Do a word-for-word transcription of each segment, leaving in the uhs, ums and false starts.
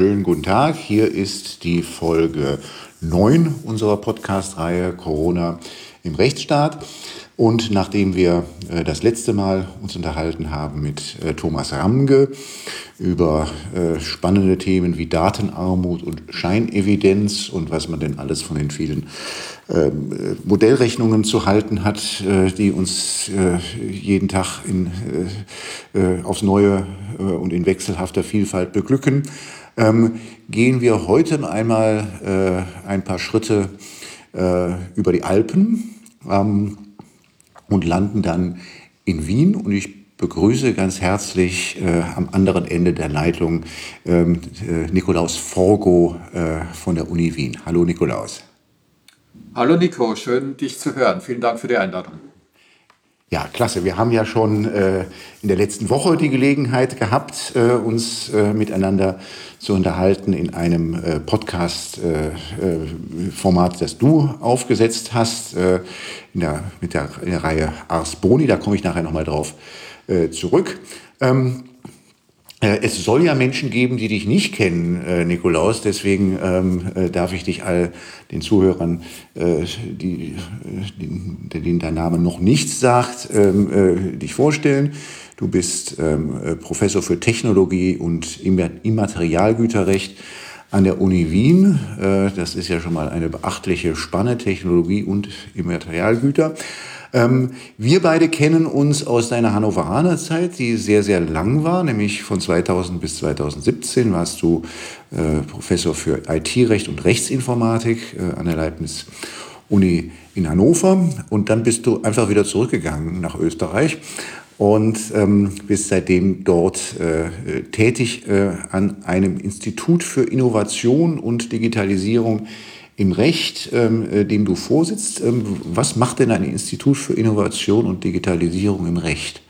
schönen guten Tag. Hier ist die Folge neun unserer Podcast-Reihe Corona im Rechtsstaat. Und nachdem wir äh, das letzte Mal uns unterhalten haben mit äh, Thomas Ramge über äh, spannende Themen wie Datenarmut und Scheinevidenz und was man denn alles von den vielen äh, Modellrechnungen zu halten hat, äh, die uns äh, jeden Tag in, äh, äh, aufs Neue äh, und in wechselhafter Vielfalt beglücken, ähm, gehen wir heute einmal äh, ein paar Schritte äh, über die Alpen. Ähm, und landen dann in Wien. Und ich begrüße ganz herzlich äh, am anderen Ende der Leitung ähm, äh, Nikolaus Forgo äh, von der Uni Wien. Hallo Nikolaus. Hallo Nico, schön dich zu hören. Vielen Dank für die Einladung. Ja, klasse. Wir haben ja schon äh, in der letzten Woche die Gelegenheit gehabt, äh, uns äh, miteinander zu unterhalten in einem äh, Podcast-Format, äh, das du aufgesetzt hast, äh, in der, mit der, in der Reihe Ars Boni. Da komme ich nachher nochmal drauf äh, zurück. Ähm, Es soll ja Menschen geben, die dich nicht kennen, äh, Nikolaus. Deswegen ähm, äh, darf ich dich all den Zuhörern, äh, die, die, denen dein Name noch nichts sagt, ähm, äh, dich vorstellen. Du bist ähm, Professor für Technologie und Immaterialgüterrecht an der Uni Wien. Äh, das ist ja schon mal eine beachtliche Spanne, Technologie und Immaterialgüter. Ähm, wir beide kennen uns aus deiner Hannoveraner Zeit, die sehr, sehr lang war, nämlich von zweitausend bis zweitausendsiebzehn warst du äh, Professor für I T-Recht und Rechtsinformatik äh, an der Leibniz-Uni in Hannover. Und dann bist du einfach wieder zurückgegangen nach Österreich und ähm, bist seitdem dort äh, tätig äh, an einem Institut für Innovation und Digitalisierung im Recht, ähm, dem du vorsitzt. Ähm, was macht denn ein Institut für Innovation und Digitalisierung im Recht?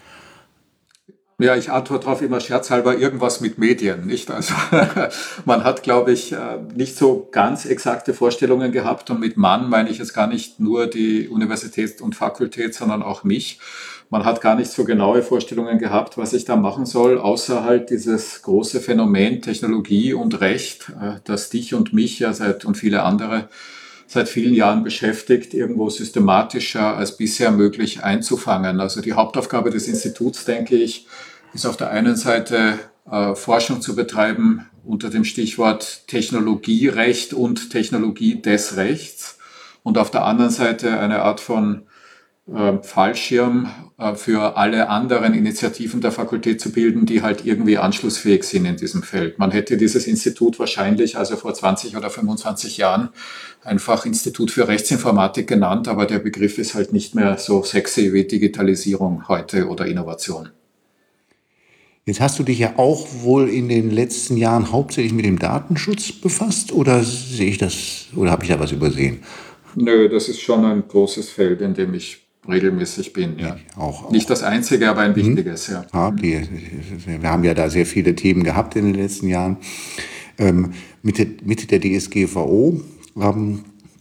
Ja, ich antworte darauf immer scherzhalber irgendwas mit Medien, nicht? Also man hat, glaube ich, nicht so ganz exakte Vorstellungen gehabt, und mit Mann meine ich jetzt gar nicht nur die Universität und Fakultät, sondern auch mich. Man hat gar nicht so genaue Vorstellungen gehabt, was ich da machen soll, außer halt dieses große Phänomen Technologie und Recht, das dich und mich ja seit und viele andere seit vielen Jahren beschäftigt, irgendwo systematischer als bisher möglich einzufangen. Also die Hauptaufgabe des Instituts, denke ich, ist auf der einen Seite äh, Forschung zu betreiben unter dem Stichwort Technologierecht und Technologie des Rechts, und auf der anderen Seite eine Art von äh, Fallschirm äh, für alle anderen Initiativen der Fakultät zu bilden, die halt irgendwie anschlussfähig sind in diesem Feld. Man hätte dieses Institut wahrscheinlich, also vor zwanzig oder fünfundzwanzig Jahren, einfach Institut für Rechtsinformatik genannt, aber der Begriff ist halt nicht mehr so sexy wie Digitalisierung heute oder Innovation. Jetzt hast du dich ja auch wohl in den letzten Jahren hauptsächlich mit dem Datenschutz befasst, oder sehe ich das, oder habe ich da was übersehen? Nö, das ist schon ein großes Feld, in dem ich regelmäßig bin. Ja. Auch, auch. Nicht das einzige, aber ein wichtiges. Mhm. Ja. Ja, die, wir haben ja da sehr viele Themen gehabt in den letzten Jahren. Ähm, mit, mit der D S G V O. Ähm,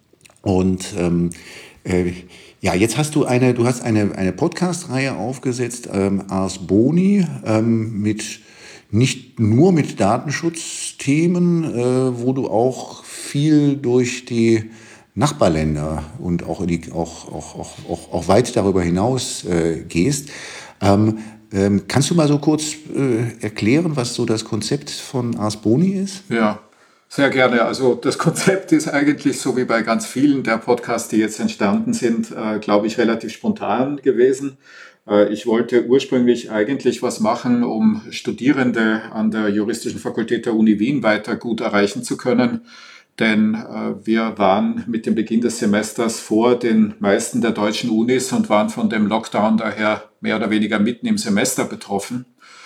und ähm, äh, ja, jetzt hast du eine, du hast eine, eine Podcast-Reihe aufgesetzt, ähm, Ars Boni, ähm, mit nicht nur mit Datenschutzthemen, äh, wo du auch viel durch die Nachbarländer und auch, die, auch, auch, auch, auch, auch weit darüber hinaus äh, gehst. Ähm, ähm, kannst du mal so kurz äh, erklären, was so das Konzept von Ars Boni ist? Ja. Sehr gerne. Also das Konzept ist eigentlich so wie bei ganz vielen der Podcasts, die jetzt entstanden sind, äh, glaube ich, relativ spontan gewesen. Äh, ich wollte ursprünglich eigentlich was machen, um Studierende an der Juristischen Fakultät der Uni Wien weiter gut erreichen zu können. Denn äh, wir waren mit dem Beginn des Semesters vor den meisten der deutschen Unis und waren von dem Lockdown daher mehr oder weniger mitten im Semester betroffen.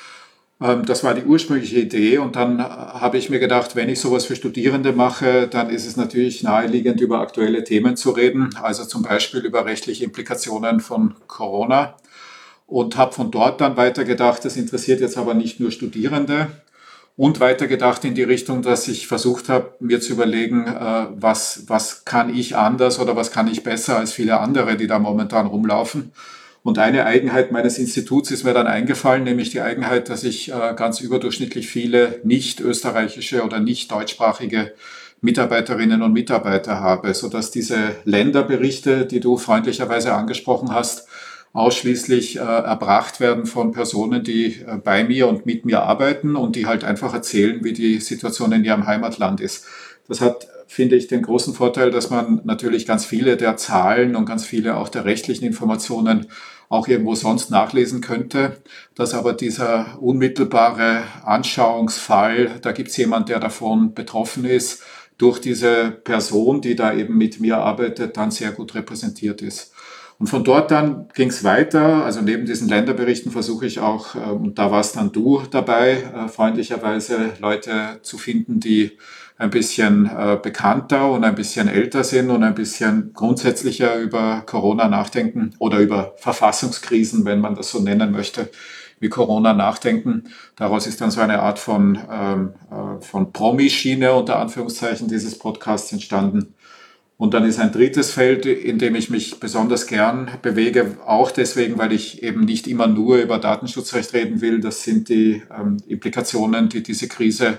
Das war die ursprüngliche Idee, und dann habe ich mir gedacht, wenn ich sowas für Studierende mache, dann ist es natürlich naheliegend, über aktuelle Themen zu reden, also zum Beispiel über rechtliche Implikationen von Corona, und habe von dort dann weitergedacht, das interessiert jetzt aber nicht nur Studierende, und weitergedacht in die Richtung, dass ich versucht habe, mir zu überlegen, was, was kann ich anders oder was kann ich besser als viele andere, die da momentan rumlaufen. Und eine Eigenheit meines Instituts ist mir dann eingefallen, nämlich die Eigenheit, dass ich äh, ganz überdurchschnittlich viele nicht österreichische oder nicht deutschsprachige Mitarbeiterinnen und Mitarbeiter habe, sodass diese Länderberichte, die du freundlicherweise angesprochen hast, ausschließlich äh, erbracht werden von Personen, die äh, bei mir und mit mir arbeiten und die halt einfach erzählen, wie die Situation in ihrem Heimatland ist. Das hat, finde ich, den großen Vorteil, dass man natürlich ganz viele der Zahlen und ganz viele auch der rechtlichen Informationen auch irgendwo sonst nachlesen könnte, dass aber dieser unmittelbare Anschauungsfall, da gibt es jemand, der davon betroffen ist, durch diese Person, die da eben mit mir arbeitet, dann sehr gut repräsentiert ist. Und von dort dann ging es weiter, also neben diesen Länderberichten versuche ich auch, und da warst dann du dabei, freundlicherweise Leute zu finden, die ein bisschen bekannter und ein bisschen älter sind und ein bisschen grundsätzlicher über Corona nachdenken oder über Verfassungskrisen, wenn man das so nennen möchte, wie Corona nachdenken. Daraus ist dann so eine Art von, ähm, von Promi-Schiene unter Anführungszeichen dieses Podcasts entstanden. Und dann ist ein drittes Feld, in dem ich mich besonders gern bewege, auch deswegen, weil ich eben nicht immer nur über Datenschutzrecht reden will. Das sind die ähm, Implikationen, die diese Krise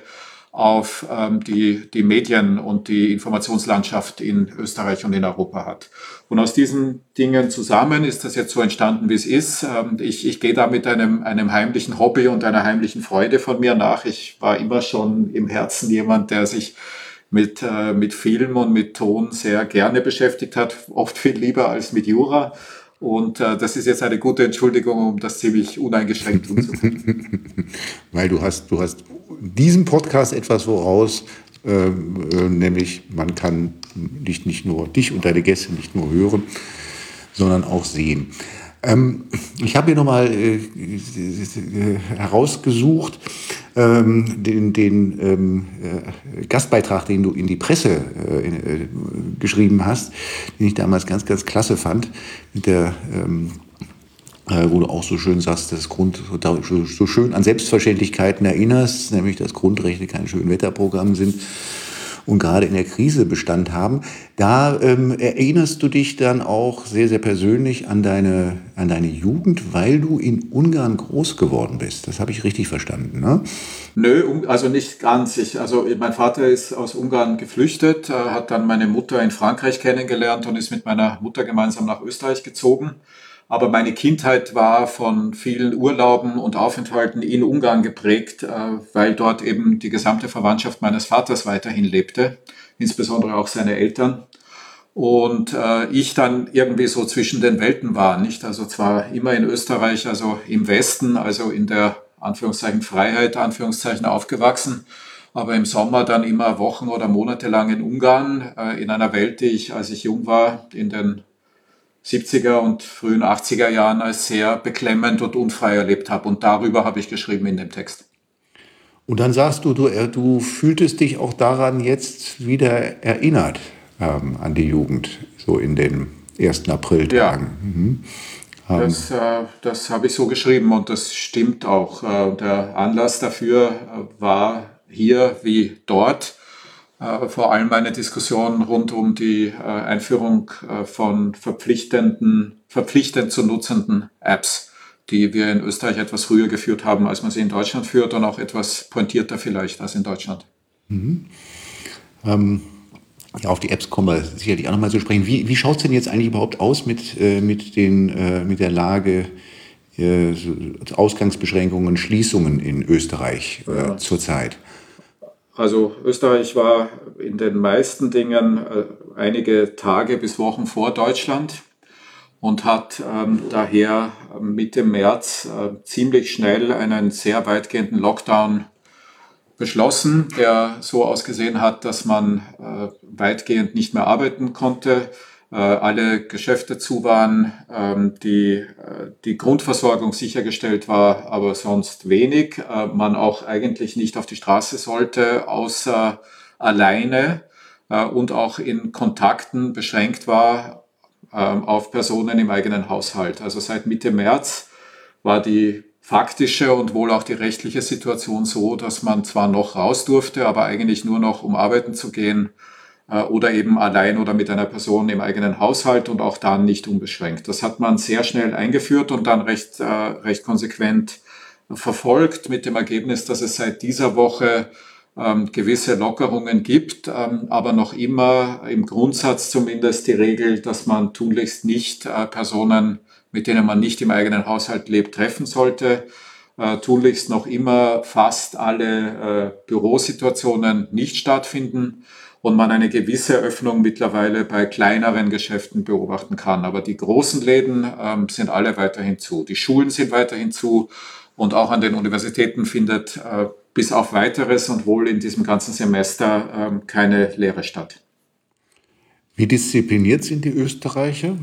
auf ähm, die, die Medien und die Informationslandschaft in Österreich und in Europa hat. Und aus diesen Dingen zusammen ist das jetzt so entstanden, wie es ist. Ähm, ich, ich gehe da mit einem, einem heimlichen Hobby und einer heimlichen Freude von mir nach. Ich war immer schon im Herzen jemand, der sich mit, äh, mit Film und mit Ton sehr gerne beschäftigt hat, oft viel lieber als mit Jura. Und äh, das ist jetzt eine gute Entschuldigung, um das ziemlich uneingeschränkt tun zu können. Weil du hast, du hast diesem Podcast etwas voraus, äh, äh, nämlich man kann dich nicht nur, dich und deine Gäste nicht nur hören, sondern auch sehen. Ähm, ich habe hier nochmal äh, äh, herausgesucht, ähm, den, den ähm, äh, Gastbeitrag, den du in die Presse äh, äh, geschrieben hast, den ich damals ganz, ganz klasse fand, mit der, ähm, äh, wo du auch so schön sagst, das Grund, so, so schön an Selbstverständlichkeiten erinnerst, nämlich dass Grundrechte kein Schönwetterprogramm sind und gerade in der Krise Bestand haben. Da ähm, erinnerst du dich dann auch sehr, sehr persönlich an deine, an deine Jugend, weil du in Ungarn groß geworden bist. Das habe ich richtig verstanden, ne? Nö, also nicht ganz. Ich, also mein Vater ist aus Ungarn geflüchtet, hat dann meine Mutter in Frankreich kennengelernt und ist mit meiner Mutter gemeinsam nach Österreich gezogen. Aber meine Kindheit war von vielen Urlauben und Aufenthalten in Ungarn geprägt, weil dort eben die gesamte Verwandtschaft meines Vaters weiterhin lebte, insbesondere auch seine Eltern. Und äh, ich dann irgendwie so zwischen den Welten war, nicht? Also zwar immer in Österreich, also im Westen, also in der Anführungszeichen Freiheit, Anführungszeichen aufgewachsen, aber im Sommer dann immer Wochen oder Monate lang in Ungarn, äh, in einer Welt, die ich, als ich jung war, in den siebziger und frühen achtziger Jahren als sehr beklemmend und unfrei erlebt habe. Und darüber habe ich geschrieben in dem Text. Und dann sagst du, du, du fühltest dich auch daran jetzt wieder erinnert, ähm, an die Jugend, so in den ersten Apriltagen. Ja, mhm. ähm. das, äh, das habe ich so geschrieben und das stimmt auch. Äh, der Anlass dafür äh, war hier wie dort äh, vor allem eine Diskussion rund um die äh, Einführung äh, von verpflichtenden, verpflichtend zu nutzenden Apps, die wir in Österreich etwas früher geführt haben, als man sie in Deutschland führt und auch etwas pointierter vielleicht als in Deutschland. Mhm. Ähm, ja, auf die Apps kommen wir sicherlich auch nochmal zu sprechen. Wie, wie schaut es denn jetzt eigentlich überhaupt aus mit, äh, mit, den, äh, mit der Lage, äh, Ausgangsbeschränkungen, Schließungen in Österreich äh, ja. zurzeit? Also Österreich war in den meisten Dingen äh, einige Tage bis Wochen vor Deutschland und hat ähm, daher Mitte März äh, ziemlich schnell einen sehr weitgehenden Lockdown beschlossen, der so ausgesehen hat, dass man äh, weitgehend nicht mehr arbeiten konnte, äh, alle Geschäfte zu waren, ähm, die, äh, die Grundversorgung sichergestellt war, aber sonst wenig. Äh, man auch eigentlich nicht auf die Straße sollte, außer alleine äh, und auch in Kontakten beschränkt war äh, auf Personen im eigenen Haushalt. Also seit Mitte März war die faktische und wohl auch die rechtliche Situation so, dass man zwar noch raus durfte, aber eigentlich nur noch, um arbeiten zu gehen, äh, oder eben allein oder mit einer Person im eigenen Haushalt und auch dann nicht unbeschränkt. Das hat man sehr schnell eingeführt und dann recht, äh, recht konsequent verfolgt, mit dem Ergebnis, dass es seit dieser Woche ähm, gewisse Lockerungen gibt, ähm, aber noch immer im Grundsatz zumindest die Regel, dass man tunlichst nicht äh, Personen, mit denen man nicht im eigenen Haushalt lebt, treffen sollte. Äh, tunlichst noch immer fast alle äh, Bürosituationen nicht stattfinden und man eine gewisse Öffnung mittlerweile bei kleineren Geschäften beobachten kann. Aber die großen Läden ähm, sind alle weiterhin zu. Die Schulen sind weiterhin zu und auch an den Universitäten findet äh, bis auf Weiteres und wohl in diesem ganzen Semester ähm, keine Lehre statt. Wie diszipliniert sind die Österreicher?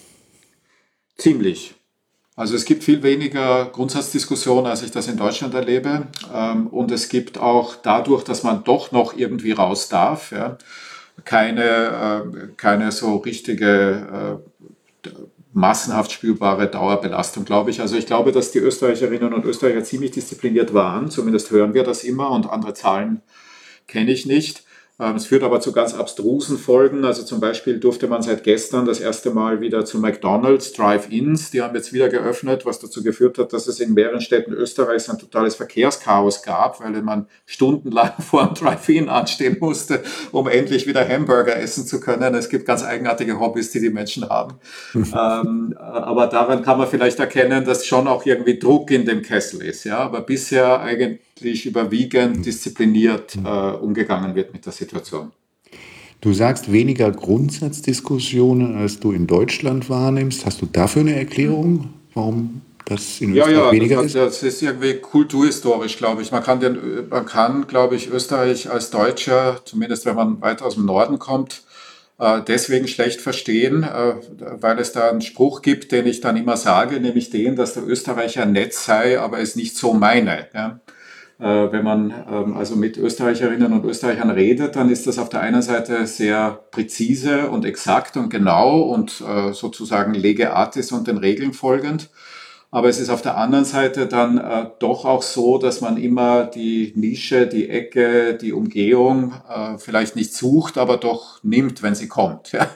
Ziemlich. Also es gibt viel weniger Grundsatzdiskussionen, als ich das in Deutschland erlebe. Ähm, und es gibt auch dadurch, dass man doch noch irgendwie raus darf, ja, keine, äh, keine so richtige äh, massenhaft spürbare Dauerbelastung, glaube ich. Also ich glaube, dass die Österreicherinnen und Österreicher ziemlich diszipliniert waren. Zumindest hören wir das immer und andere Zahlen kenne ich nicht. Es führt aber zu ganz abstrusen Folgen. Also zum Beispiel durfte man seit gestern das erste Mal wieder zu McDonald's, Drive-Ins. Die haben jetzt wieder geöffnet, was dazu geführt hat, dass es in mehreren Städten Österreichs ein totales Verkehrschaos gab, weil man stundenlang vor dem Drive-In anstehen musste, um endlich wieder Hamburger essen zu können. Es gibt ganz eigenartige Hobbys, die die Menschen haben. ähm, aber daran kann man vielleicht erkennen, dass schon auch irgendwie Druck in dem Kessel ist. Ja? Aber bisher eigentlich überwiegend diszipliniert äh, umgegangen wird mit der Situation. Du sagst weniger Grundsatzdiskussionen, als du in Deutschland wahrnimmst. Hast du dafür eine Erklärung, warum das in Ja, Österreich ja, weniger das, ist? das ist irgendwie kulturhistorisch, glaube ich. Man kann, den, man kann, glaube ich, Österreich als Deutscher, zumindest wenn man weiter aus dem Norden kommt, äh, deswegen schlecht verstehen, äh, weil es da einen Spruch gibt, den ich dann immer sage, nämlich den, dass der Österreicher nett sei, aber es nicht so meine. Ja? Äh, wenn man ähm, also mit Österreicherinnen und Österreichern redet, dann ist das auf der einen Seite sehr präzise und exakt und genau und äh, sozusagen lege artis und den Regeln folgend. Aber es ist auf der anderen Seite dann äh, doch auch so, dass man immer die Nische, die Ecke, die Umgehung äh, vielleicht nicht sucht, aber doch nimmt, wenn sie kommt. Ja.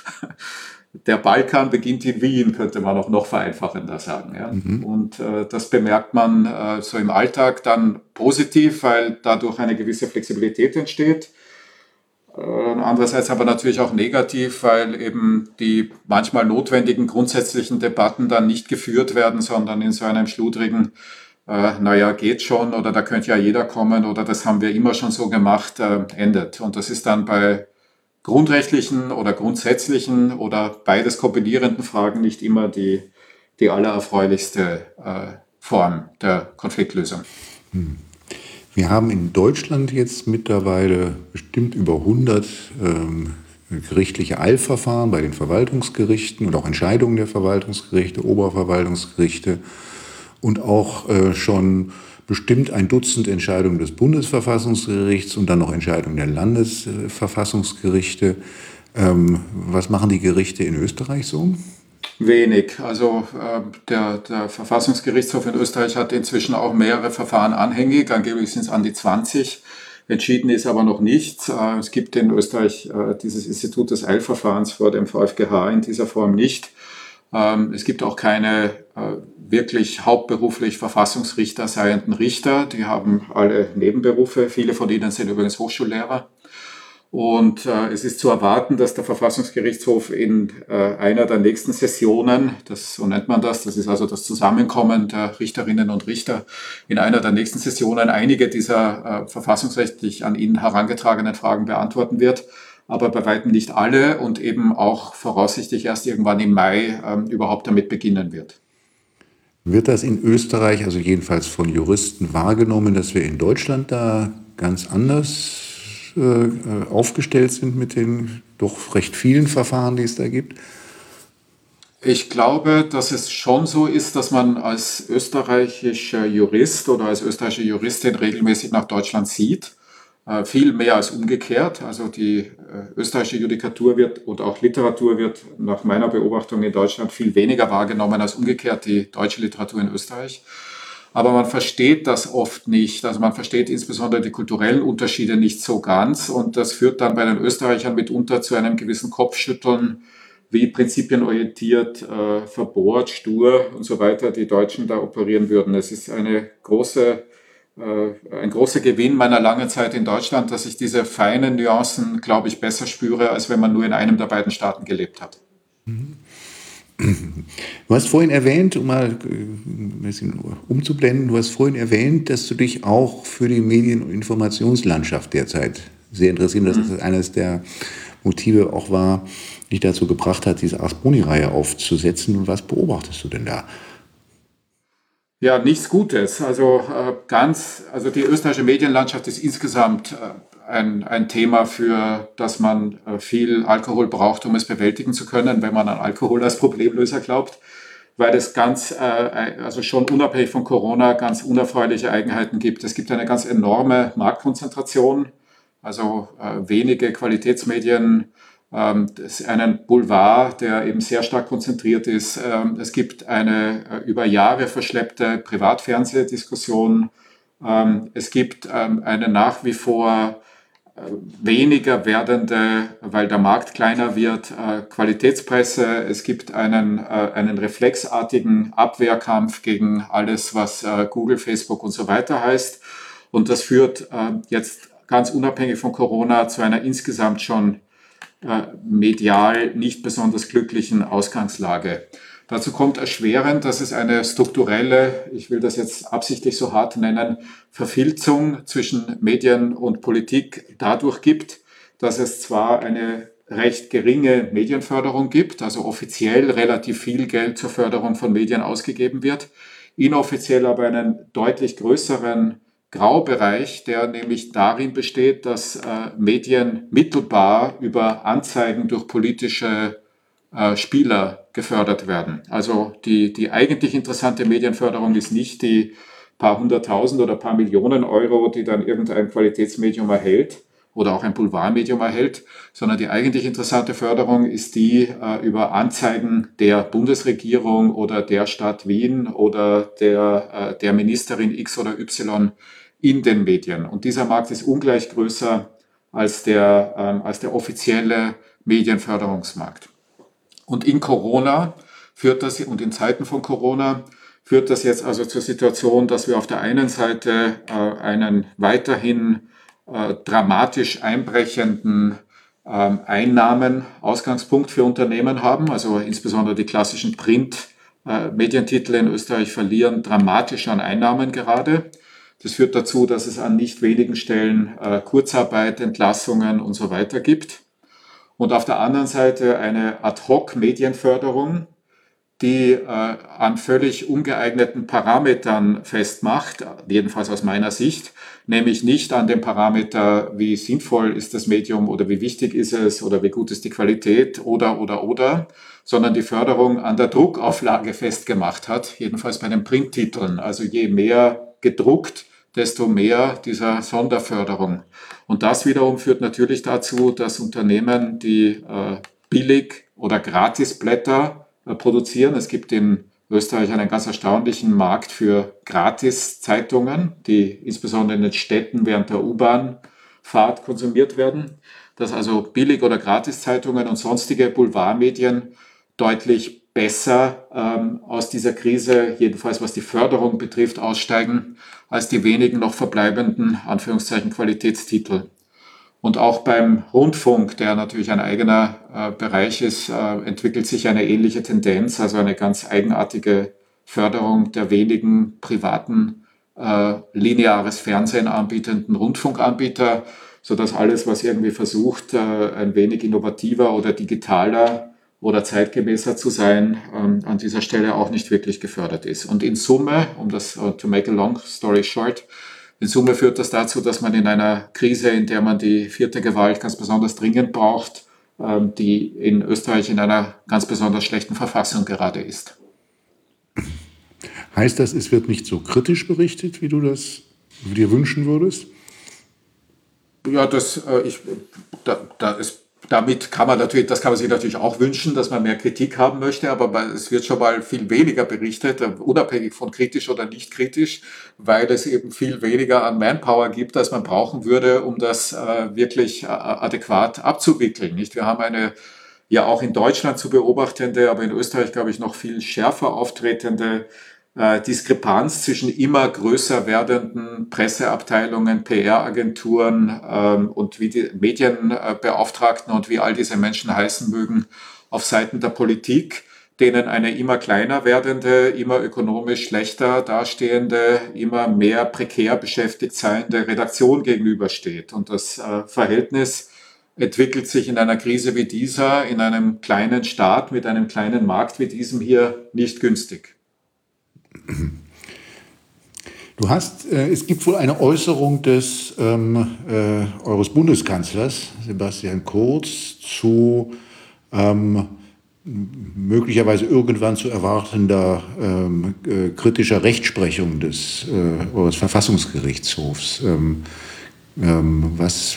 Der Balkan beginnt in Wien, könnte man auch noch vereinfachender sagen. Ja. Mhm. Und äh, das bemerkt man äh, so im Alltag dann positiv, weil dadurch eine gewisse Flexibilität entsteht. Andererseits aber natürlich auch negativ, weil eben die manchmal notwendigen grundsätzlichen Debatten dann nicht geführt werden, sondern in so einem schludrigen, äh, naja, geht schon oder da könnte ja jeder kommen oder das haben wir immer schon so gemacht, äh, endet. Und das ist dann bei grundrechtlichen oder grundsätzlichen oder beides kombinierenden Fragen nicht immer die, die allererfreulichste äh, Form der Konfliktlösung. Hm. Wir haben in Deutschland jetzt mittlerweile bestimmt über hundert ähm, gerichtliche Eilverfahren bei den Verwaltungsgerichten und auch Entscheidungen der Verwaltungsgerichte, Oberverwaltungsgerichte und auch äh, schon bestimmt ein Dutzend Entscheidungen des Bundesverfassungsgerichts und dann noch Entscheidungen der Landesverfassungsgerichte. Ähm, was machen die Gerichte in Österreich so? Wenig. Also äh, der, der Verfassungsgerichtshof in Österreich hat inzwischen auch mehrere Verfahren anhängig, angeblich sind es an die zwanzig. Entschieden ist aber noch nichts. Äh, es gibt in Österreich äh, dieses Institut des Eilverfahrens vor dem VfGH in dieser Form nicht. Ähm, es gibt auch keine äh, wirklich hauptberuflich Verfassungsrichter seienden Richter. Die haben alle Nebenberufe. Viele von ihnen sind übrigens Hochschullehrer. Und äh, es ist zu erwarten, dass der Verfassungsgerichtshof in äh, einer der nächsten Sessionen, das, so nennt man das, das ist also das Zusammenkommen der Richterinnen und Richter, in einer der nächsten Sessionen einige dieser äh, verfassungsrechtlich an ihn herangetragenen Fragen beantworten wird, aber bei weitem nicht alle und eben auch voraussichtlich erst irgendwann im Mai äh, überhaupt damit beginnen wird. Wird das in Österreich, also jedenfalls von Juristen, wahrgenommen, dass wir in Deutschland da ganz anders aufgestellt sind mit den doch recht vielen Verfahren, die es da gibt? Ich glaube, dass es schon so ist, dass man als österreichischer Jurist oder als österreichische Juristin regelmäßig nach Deutschland sieht. Äh, viel mehr als umgekehrt. Also die äh, österreichische Judikatur wird und auch Literatur wird nach meiner Beobachtung in Deutschland viel weniger wahrgenommen als umgekehrt die deutsche Literatur in Österreich. aber man versteht das oft nicht. Also man versteht insbesondere die kulturellen Unterschiede nicht so ganz und das führt dann bei den Österreichern mitunter zu einem gewissen Kopfschütteln, wie prinzipienorientiert, äh, verbohrt, stur und so weiter die Deutschen da operieren würden. Es ist eine große, äh, ein großer Gewinn meiner langen Zeit in Deutschland, dass ich diese feinen Nuancen, glaube ich, besser spüre, als wenn man nur in einem der beiden Staaten gelebt hat. Du hast vorhin erwähnt, um mal ein bisschen umzublenden, du hast vorhin erwähnt, dass du dich auch für die Medien- und Informationslandschaft derzeit sehr interessierst. Das ist eines der Motive auch war, die dich dazu gebracht hat, diese Ars Boni-Reihe aufzusetzen. Und was beobachtest du denn da? Ja, nichts Gutes. Also äh, ganz, also die österreichische Medienlandschaft ist insgesamt äh, ein, ein Thema, für das man äh, viel Alkohol braucht, um es bewältigen zu können, wenn man an Alkohol als Problemlöser glaubt, weil es ganz, äh, also schon unabhängig von Corona, ganz unerfreuliche Eigenheiten gibt. Es gibt eine ganz enorme Marktkonzentration, also äh, wenige Qualitätsmedien, ähm, das ist einen Boulevard, der eben sehr stark konzentriert ist. Ähm, es gibt eine äh, über Jahre verschleppte Privatfernsehdiskussion. Ähm, es gibt ähm, eine nach wie vor äh, weniger werdende, weil der Markt kleiner wird, äh, Qualitätspresse. Es gibt einen, äh, einen reflexartigen Abwehrkampf gegen alles, was äh, Google, Facebook und so weiter heißt. Und das führt äh, jetzt ganz unabhängig von Corona zu einer insgesamt schon äh, medial nicht besonders glücklichen Ausgangslage. Dazu kommt erschwerend, dass es eine strukturelle, ich will das jetzt absichtlich so hart nennen, Verfilzung zwischen Medien und Politik dadurch gibt, dass es zwar eine recht geringe Medienförderung gibt, also offiziell relativ viel Geld zur Förderung von Medien ausgegeben wird, inoffiziell aber einen deutlich größeren Graubereich, der nämlich darin besteht, dass äh, Medien mittelbar über Anzeigen durch politische äh, Spieler gefördert werden. Also die, die eigentlich interessante Medienförderung ist nicht die paar hunderttausend oder paar Millionen Euro, die dann irgendein Qualitätsmedium erhält oder auch ein Boulevardmedium erhält, sondern die eigentlich interessante Förderung ist die äh, über Anzeigen der Bundesregierung oder der Stadt Wien oder der, äh, der Ministerin X oder Y in den Medien. Und dieser Markt ist ungleich größer als der, ähm, als der offizielle Medienförderungsmarkt. Und in Corona führt das, und in Zeiten von Corona führt das jetzt also zur Situation, dass wir auf der einen Seite äh, einen weiterhin äh, dramatisch einbrechenden äh, Einnahmenausgangspunkt für Unternehmen haben, also insbesondere die klassischen Print-Medientitel äh, in Österreich verlieren dramatisch an Einnahmen gerade. Das führt dazu, dass es an nicht wenigen Stellen äh, Kurzarbeit, Entlassungen und so weiter gibt. Und auf der anderen Seite eine Ad-hoc-Medienförderung, die äh, an völlig ungeeigneten Parametern festmacht, jedenfalls aus meiner Sicht, nämlich nicht an dem Parameter, wie sinnvoll ist das Medium oder wie wichtig ist es oder wie gut ist die Qualität oder, oder, oder, sondern die Förderung an der Druckauflage festgemacht hat, jedenfalls bei den Printtiteln. Also je mehr gedruckt, desto mehr dieser Sonderförderung. Und das wiederum führt natürlich dazu, dass Unternehmen, die äh, billig oder Gratisblätter äh, produzieren, es gibt in Österreich einen ganz erstaunlichen Markt für Gratiszeitungen, die insbesondere in den Städten während der U-Bahn-Fahrt konsumiert werden, dass also Billig- oder Gratiszeitungen und sonstige Boulevardmedien deutlich besser ähm, aus dieser Krise, jedenfalls was die Förderung betrifft, aussteigen, als die wenigen noch verbleibenden, Anführungszeichen, Qualitätstitel. Und auch beim Rundfunk, der natürlich ein eigener äh, Bereich ist, äh, entwickelt sich eine ähnliche Tendenz, also eine ganz eigenartige Förderung der wenigen privaten, äh, lineares Fernsehen anbietenden Rundfunkanbieter, sodass alles, was irgendwie versucht, äh, ein wenig innovativer oder digitaler oder zeitgemäßer zu sein, ähm, an dieser Stelle auch nicht wirklich gefördert ist. Und in Summe, um das uh, to make a long story short, in Summe führt das dazu, dass man in einer Krise, in der man die vierte Gewalt ganz besonders dringend braucht, ähm, die in Österreich in einer ganz besonders schlechten Verfassung gerade ist. Heißt das, es wird nicht so kritisch berichtet, wie du das dir wünschen würdest? Ja, das, äh, ich, da, da ist Damit kann man natürlich, das kann man sich natürlich auch wünschen, dass man mehr Kritik haben möchte, aber es wird schon mal viel weniger berichtet, unabhängig von kritisch oder nicht kritisch, weil es eben viel weniger an Manpower gibt, als man brauchen würde, um das äh, wirklich äh, adäquat abzuwickeln. Nicht? Wir haben eine ja auch in Deutschland zu beobachtende, aber in Österreich, glaube ich, noch viel schärfer auftretende äh, Diskrepanz zwischen immer größer werdenden Presseabteilungen, P R-Agenturen ähm, und wie die Medienbeauftragten und wie all diese Menschen heißen mögen, auf Seiten der Politik, denen eine immer kleiner werdende, immer ökonomisch schlechter dastehende, immer mehr prekär beschäftigt seiende Redaktion gegenübersteht. Und das äh, Verhältnis entwickelt sich in einer Krise wie dieser, in einem kleinen Staat mit einem kleinen Markt wie diesem hier nicht günstig. Du hast, äh, es gibt wohl eine Äußerung des ähm, äh, eures Bundeskanzlers Sebastian Kurz zu ähm, möglicherweise irgendwann zu erwartender ähm, äh, kritischer Rechtsprechung des äh, eures Verfassungsgerichtshofs. Ähm, ähm, was,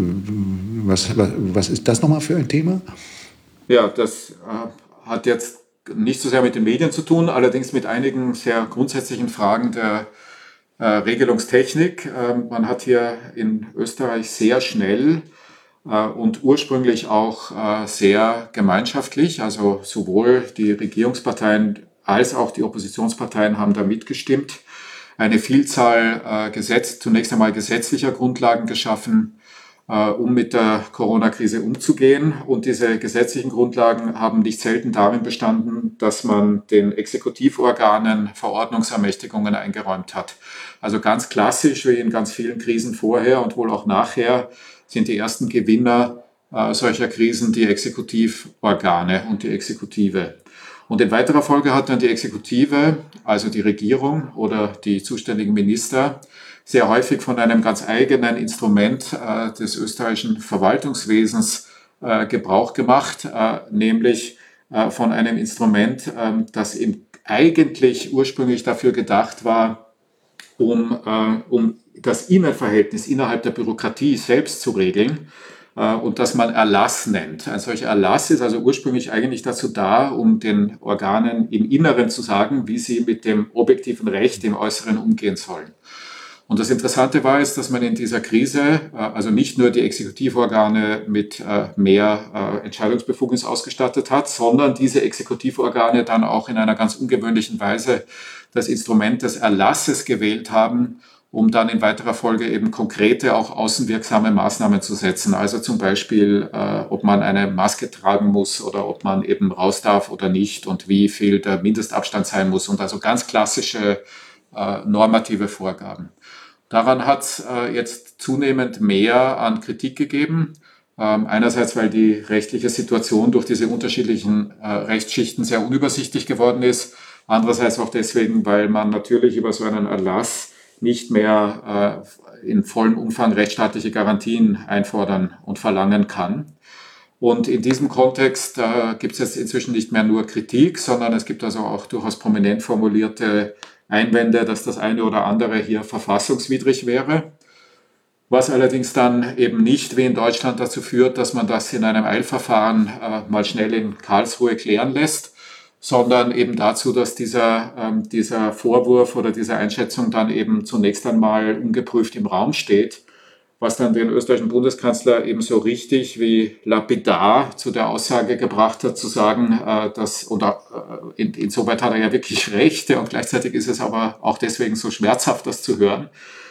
was, was, was ist das nochmal für ein Thema? Ja, das äh, hat jetzt nicht so sehr mit den Medien zu tun, allerdings mit einigen sehr grundsätzlichen Fragen der äh, Regelungstechnik. Äh, man hat hier in Österreich sehr schnell äh, und ursprünglich auch äh, sehr gemeinschaftlich, also sowohl die Regierungsparteien als auch die Oppositionsparteien haben da mitgestimmt, eine Vielzahl äh, Gesetz, zunächst einmal gesetzlicher Grundlagen geschaffen, um mit der Corona-Krise umzugehen. Und diese gesetzlichen Grundlagen haben nicht selten darin bestanden, dass man den Exekutivorganen Verordnungsermächtigungen eingeräumt hat. Also ganz klassisch, wie in ganz vielen Krisen vorher und wohl auch nachher, sind die ersten Gewinner äh, solcher Krisen die Exekutivorgane und die Exekutive. Und in weiterer Folge hat dann die Exekutive, also die Regierung oder die zuständigen Minister, sehr häufig von einem ganz eigenen Instrument äh, des österreichischen Verwaltungswesens äh, Gebrauch gemacht, äh, nämlich äh, von einem Instrument, äh, das eben eigentlich ursprünglich dafür gedacht war, um, äh, um das Innenverhältnis innerhalb der Bürokratie selbst zu regeln äh, und das man Erlass nennt. Ein solcher Erlass ist also ursprünglich eigentlich dazu da, um den Organen im Inneren zu sagen, wie sie mit dem objektiven Recht im Äußeren umgehen sollen. Und das Interessante war jetzt, dass man in dieser Krise also nicht nur die Exekutivorgane mit mehr Entscheidungsbefugnis ausgestattet hat, sondern diese Exekutivorgane dann auch in einer ganz ungewöhnlichen Weise das Instrument des Erlasses gewählt haben, um dann in weiterer Folge eben konkrete, auch außenwirksame Maßnahmen zu setzen. Also zum Beispiel, ob man eine Maske tragen muss oder ob man eben raus darf oder nicht und wie viel der Mindestabstand sein muss. Und also ganz klassische normative Vorgaben. Daran hat es äh, jetzt zunehmend mehr an Kritik gegeben. Ähm, einerseits, weil die rechtliche Situation durch diese unterschiedlichen äh, Rechtsschichten sehr unübersichtlich geworden ist. Andererseits auch deswegen, weil man natürlich über so einen Erlass nicht mehr äh, in vollem Umfang rechtsstaatliche Garantien einfordern und verlangen kann. Und in diesem Kontext äh, gibt es jetzt inzwischen nicht mehr nur Kritik, sondern es gibt also auch durchaus prominent formulierte Einwände, dass das eine oder andere hier verfassungswidrig wäre, was allerdings dann eben nicht wie in Deutschland dazu führt, dass man das in einem Eilverfahren äh, mal schnell in Karlsruhe klären lässt, sondern eben dazu, dass dieser, ähm, dieser Vorwurf oder diese Einschätzung dann eben zunächst einmal ungeprüft im Raum steht, was dann den österreichischen Bundeskanzler ebenso richtig wie lapidar zu der Aussage gebracht hat, zu sagen, äh, dass, oder äh, in, insoweit hat er ja wirklich recht, und gleichzeitig ist es aber auch deswegen so schmerzhaft, das zu hören,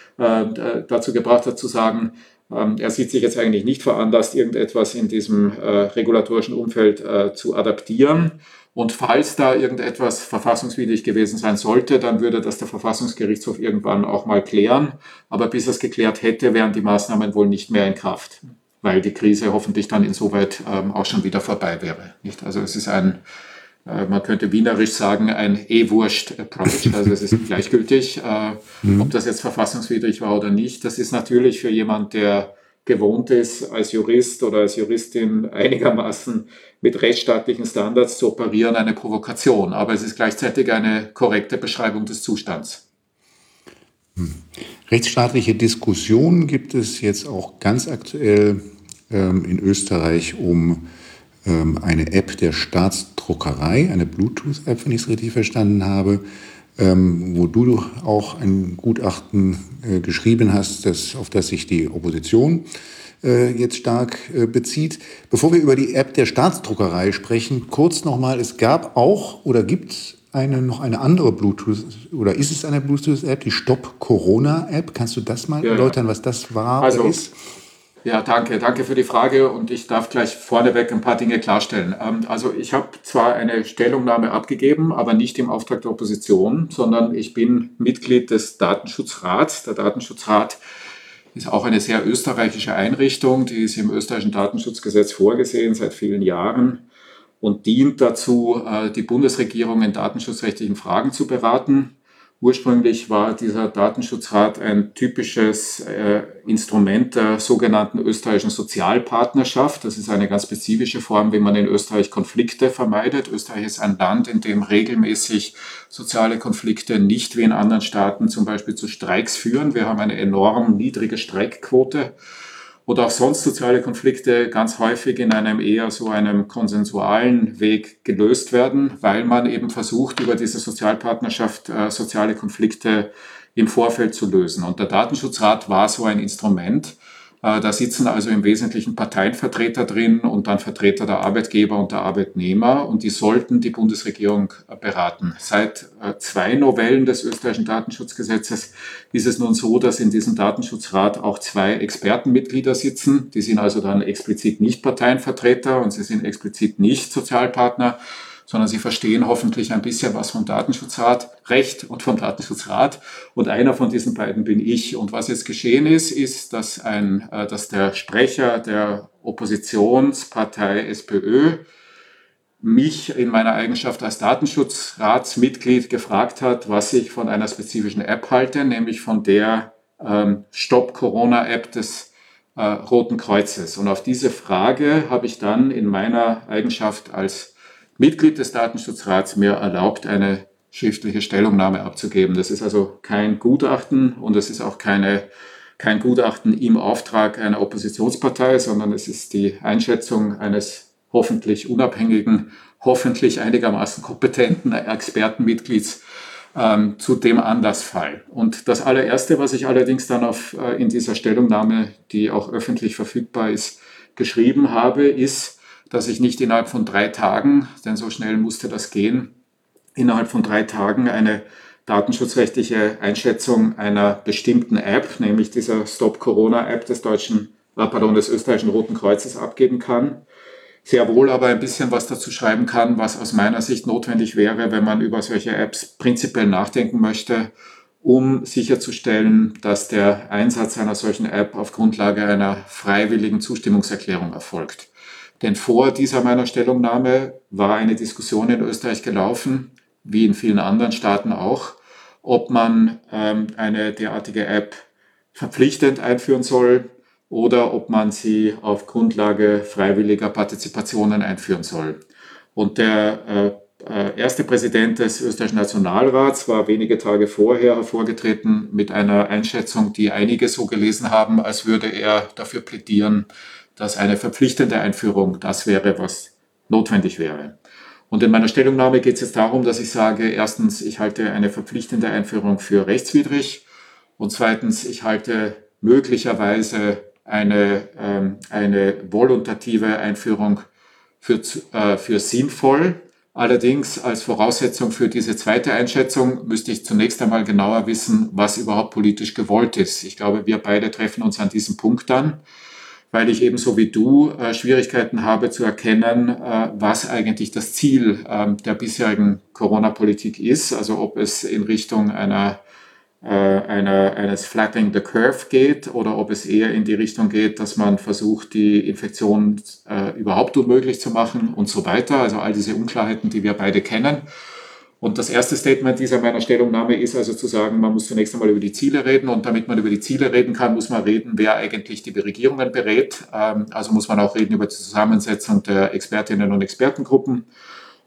äh, dazu gebracht hat, zu sagen, äh, er sieht sich jetzt eigentlich nicht veranlasst, irgendetwas in diesem äh, regulatorischen Umfeld äh, zu adaptieren. Und falls da irgendetwas verfassungswidrig gewesen sein sollte, dann würde das der Verfassungsgerichtshof irgendwann auch mal klären. Aber bis er es geklärt hätte, wären die Maßnahmen wohl nicht mehr in Kraft, weil die Krise hoffentlich dann insoweit ähm, auch schon wieder vorbei wäre. Nicht? Also es ist ein, äh, man könnte wienerisch sagen, ein E-Wurscht-Approach. Also es ist gleichgültig, äh, mhm. ob das jetzt verfassungswidrig war oder nicht. Das ist natürlich für jemand, der gewohnt ist, als Jurist oder als Juristin einigermaßen mit rechtsstaatlichen Standards zu operieren, eine Provokation. Aber es ist gleichzeitig eine korrekte Beschreibung des Zustands. Rechtsstaatliche Diskussionen gibt es jetzt auch ganz aktuell ähm, in Österreich um ähm, eine App der Staatsdruckerei, eine Bluetooth-App, wenn ich es richtig verstanden habe, ähm, wo du auch ein Gutachten äh, geschrieben hast, das, auf das sich die Opposition äh, jetzt stark äh, bezieht. Bevor wir über die App der Staatsdruckerei sprechen, kurz nochmal, es gab auch oder gibt eine, noch eine andere Bluetooth, oder ist es eine Bluetooth-App, die Stop-Corona-App? Kannst du das mal Ja, erläutern, ja. was das war oder Also, ist? ja, danke, danke für die Frage und ich darf gleich vorneweg ein paar Dinge klarstellen. Ähm, Also ich habe zwar eine Stellungnahme abgegeben, aber nicht im Auftrag der Opposition, sondern ich bin Mitglied des Datenschutzrats. Der Datenschutzrat ist auch eine sehr österreichische Einrichtung, die ist im österreichischen Datenschutzgesetz vorgesehen seit vielen Jahren und dient dazu, äh, die Bundesregierung in datenschutzrechtlichen Fragen zu beraten. Ursprünglich war dieser Datenschutzrat ein typisches äh, Instrument der sogenannten österreichischen Sozialpartnerschaft. Das ist eine ganz spezifische Form, wie man in Österreich Konflikte vermeidet. Österreich ist ein Land, in dem regelmäßig soziale Konflikte nicht wie in anderen Staaten zum Beispiel zu Streiks führen. Wir haben eine enorm niedrige Streikquote. Oder auch sonst soziale Konflikte ganz häufig in einem eher so einem konsensualen Weg gelöst werden, weil man eben versucht, über diese Sozialpartnerschaft äh, soziale Konflikte im Vorfeld zu lösen. Und der Datenschutzrat war so ein Instrument. Äh, da sitzen also im Wesentlichen Parteienvertreter drin und dann Vertreter der Arbeitgeber und der Arbeitnehmer und die sollten die Bundesregierung äh, beraten. Seit äh, zwei Novellen des österreichischen Datenschutzgesetzes ist es nun so, dass in diesem Datenschutzrat auch zwei Expertenmitglieder sitzen. Die sind also dann explizit nicht Parteienvertreter und sie sind explizit nicht Sozialpartner, sondern sie verstehen hoffentlich ein bisschen was vom Datenschutzrat, Recht und vom Datenschutzrat. Und einer von diesen beiden bin ich. Und was jetzt geschehen ist, ist, dass, ein, äh, dass der Sprecher der Oppositionspartei SPÖ mich in meiner Eigenschaft als Datenschutzratsmitglied gefragt hat, was ich von einer spezifischen App halte, nämlich von der ähm, Stop-Corona-App des äh, Roten Kreuzes. Und auf diese Frage habe ich dann in meiner Eigenschaft als Mitglied des Datenschutzrats mir erlaubt, eine schriftliche Stellungnahme abzugeben. Das ist also kein Gutachten und es ist auch keine, kein Gutachten im Auftrag einer Oppositionspartei, sondern es ist die Einschätzung eines hoffentlich unabhängigen, hoffentlich einigermaßen kompetenten Expertenmitglieds ähm, zu dem Anlassfall. Und das allererste, was ich allerdings dann auf, äh, in dieser Stellungnahme, die auch öffentlich verfügbar ist, geschrieben habe, ist, dass ich nicht innerhalb von drei Tagen, denn so schnell musste das gehen, innerhalb von drei Tagen eine datenschutzrechtliche Einschätzung einer bestimmten App, nämlich dieser Stop-Corona-App des deutschen, pardon, des österreichischen Roten Kreuzes abgeben kann. Sehr wohl aber ein bisschen was dazu schreiben kann, was aus meiner Sicht notwendig wäre, wenn man über solche Apps prinzipiell nachdenken möchte, um sicherzustellen, dass der Einsatz einer solchen App auf Grundlage einer freiwilligen Zustimmungserklärung erfolgt. Denn vor dieser meiner Stellungnahme war eine Diskussion in Österreich gelaufen, wie in vielen anderen Staaten auch, ob man ähm, eine derartige App verpflichtend einführen soll oder ob man sie auf Grundlage freiwilliger Partizipationen einführen soll. Und der äh, erste Präsident des österreichischen Nationalrats war wenige Tage vorher hervorgetreten mit einer Einschätzung, die einige so gelesen haben, als würde er dafür plädieren, dass eine verpflichtende Einführung das wäre, was notwendig wäre. Und in meiner Stellungnahme geht es jetzt darum, dass ich sage, erstens, ich halte eine verpflichtende Einführung für rechtswidrig und zweitens, ich halte möglicherweise eine, ähm, eine volontative Einführung für, äh, für sinnvoll. Allerdings als Voraussetzung für diese zweite Einschätzung müsste ich zunächst einmal genauer wissen, was überhaupt politisch gewollt ist. Ich glaube, wir beide treffen uns an diesem Punkt dann, weil ich ebenso wie du äh, Schwierigkeiten habe zu erkennen, äh, was eigentlich das Ziel äh, der bisherigen Corona-Politik ist. Also ob es in Richtung einer, äh, einer, eines Flattening the Curve geht oder ob es eher in die Richtung geht, dass man versucht, die Infektion äh, überhaupt unmöglich zu machen und so weiter. Also all diese Unklarheiten, die wir beide kennen. Und das erste Statement dieser meiner Stellungnahme ist also zu sagen, man muss zunächst einmal über die Ziele reden und damit man über die Ziele reden kann, muss man reden, wer eigentlich die Regierungen berät. Also muss man auch reden über die Zusammensetzung der Expertinnen und Expertengruppen.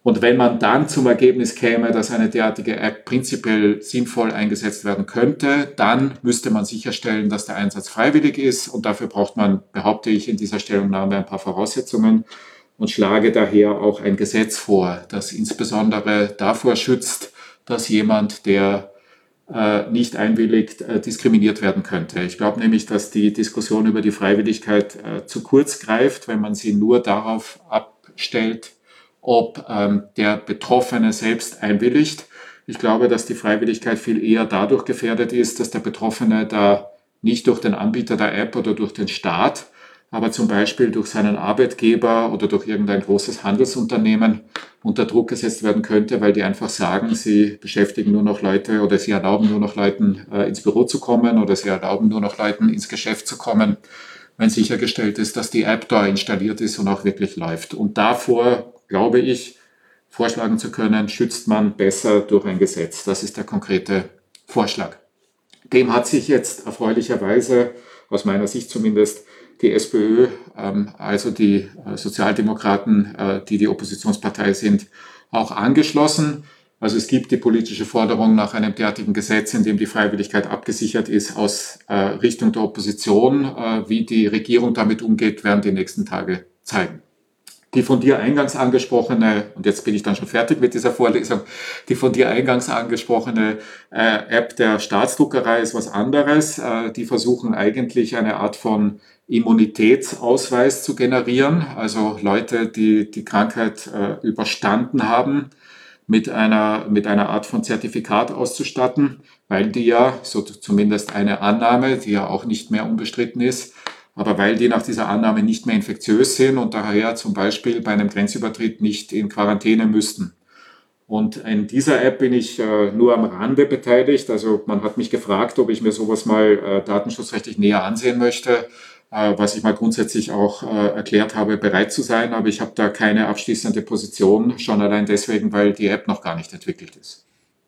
Und wenn man dann zum Ergebnis käme, dass eine derartige App prinzipiell sinnvoll eingesetzt werden könnte, dann müsste man sicherstellen, dass der Einsatz freiwillig ist. Und dafür braucht man, behaupte ich, in dieser Stellungnahme ein paar Voraussetzungen und schlage daher auch ein Gesetz vor, das insbesondere davor schützt, dass jemand, der äh, nicht einwilligt, äh, diskriminiert werden könnte. Ich glaube nämlich, dass die Diskussion über die Freiwilligkeit äh, zu kurz greift, wenn man sie nur darauf abstellt, ob ähm, der Betroffene selbst einwilligt. Ich glaube, dass die Freiwilligkeit viel eher dadurch gefährdet ist, dass der Betroffene da nicht durch den Anbieter der App oder durch den Staat, aber zum Beispiel durch seinen Arbeitgeber oder durch irgendein großes Handelsunternehmen unter Druck gesetzt werden könnte, weil die einfach sagen, sie beschäftigen nur noch Leute oder sie erlauben nur noch Leuten äh, ins Büro zu kommen oder sie erlauben nur noch Leuten ins Geschäft zu kommen, wenn sichergestellt ist, dass die App da installiert ist und auch wirklich läuft. Und davor, glaube ich, vorschlagen zu können, schützt man besser durch ein Gesetz. Das ist der konkrete Vorschlag. Dem hat sich jetzt erfreulicherweise, aus meiner Sicht zumindest, die SPÖ, ähm, also die äh, Sozialdemokraten, äh, die die Oppositionspartei sind, auch angeschlossen. Also es gibt die politische Forderung nach einem derartigen Gesetz, in dem die Freiwilligkeit abgesichert ist, aus äh, Richtung der Opposition. Äh, wie die Regierung damit umgeht, werden die nächsten Tage zeigen. Die von dir eingangs angesprochene, und jetzt bin ich dann schon fertig mit dieser Vorlesung, die von dir eingangs angesprochene äh, App der Staatsdruckerei ist was anderes. Äh, die versuchen eigentlich eine Art von Immunitätsausweis zu generieren, also Leute, die die Krankheit äh, überstanden haben, mit einer, mit einer Art von Zertifikat auszustatten, weil die ja, so zumindest eine Annahme, die ja auch nicht mehr unbestritten ist, aber weil die nach dieser Annahme nicht mehr infektiös sind und daher zum Beispiel bei einem Grenzübertritt nicht in Quarantäne müssten. Und in dieser App bin ich äh, nur am Rande beteiligt. Also man hat mich gefragt, ob ich mir sowas mal äh, datenschutzrechtlich näher ansehen möchte, äh, was ich mal grundsätzlich auch äh, erklärt habe, bereit zu sein. Aber ich habe da keine abschließende Position, schon allein deswegen, weil die App noch gar nicht entwickelt ist.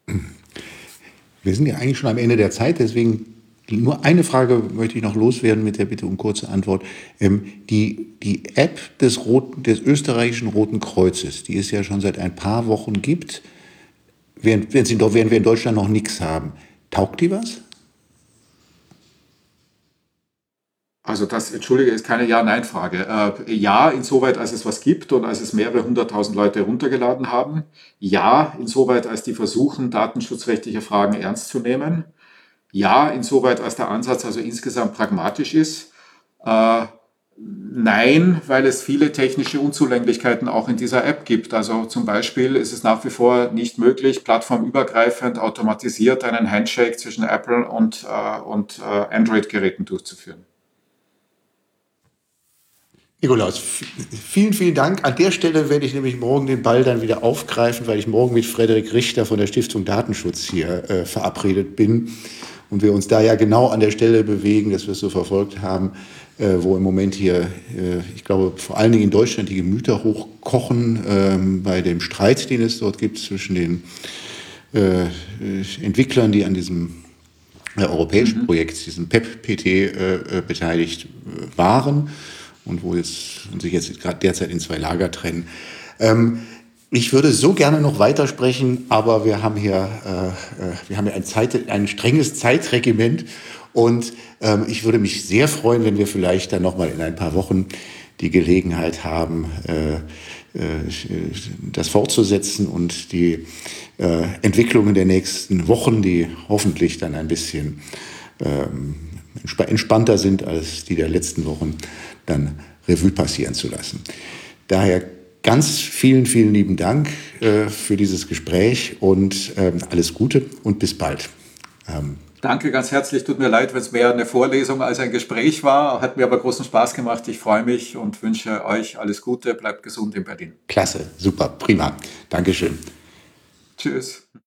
Wir sind ja eigentlich schon am Ende der Zeit, deswegen nur eine Frage möchte ich noch loswerden mit der Bitte um kurze Antwort. Ähm, die, die App des, Roten, des österreichischen Roten Kreuzes, die es ja schon seit ein paar Wochen gibt, während, während, sie, während wir in Deutschland noch nichts haben, taugt die was? Also das, entschuldige, ist keine Ja-Nein-Frage. Äh, ja, insoweit, als es was gibt und als es mehrere hunderttausend Leute heruntergeladen haben. Ja, insoweit, als die versuchen, datenschutzrechtliche Fragen ernst zu nehmen. Ja, insoweit, als der Ansatz also insgesamt pragmatisch ist. Äh, nein, weil es viele technische Unzulänglichkeiten auch in dieser App gibt. Also zum Beispiel ist es nach wie vor nicht möglich, plattformübergreifend automatisiert einen Handshake zwischen Apple und, äh, und äh, Android-Geräten durchzuführen. Nikolaus, vielen, vielen Dank. An der Stelle werde ich nämlich morgen den Ball dann wieder aufgreifen, weil ich morgen mit Frederik Richter von der Stiftung Datenschutz hier äh, verabredet bin. Und wir uns da ja genau an der Stelle bewegen, dass wir es so verfolgt haben, äh, wo im Moment hier, äh, ich glaube, vor allen Dingen in Deutschland die Gemüter hochkochen äh, bei dem Streit, den es dort gibt zwischen den äh, Entwicklern, die an diesem äh, europäischen mhm. Projekt, diesem P E P-P T, äh, beteiligt waren und wo jetzt, und sich jetzt gerade derzeit in zwei Lager trennen. Ähm, Ich würde so gerne noch weitersprechen, aber wir haben hier, äh, wir haben hier ein, Zeit, ein strenges Zeitregiment und ähm, ich würde mich sehr freuen, wenn wir vielleicht dann noch mal in ein paar Wochen die Gelegenheit haben, äh, äh, das fortzusetzen und die äh, Entwicklungen der nächsten Wochen, die hoffentlich dann ein bisschen ähm, entspannter sind als die der letzten Wochen, dann Revue passieren zu lassen. Daher ganz vielen, vielen lieben Dank äh, für dieses Gespräch und ähm, alles Gute und bis bald. Ähm Danke ganz herzlich. Tut mir leid, wenn es mehr eine Vorlesung als ein Gespräch war. Hat mir aber großen Spaß gemacht. Ich freue mich und wünsche euch alles Gute. Bleibt gesund in Berlin. Klasse, super, prima. Dankeschön. Tschüss.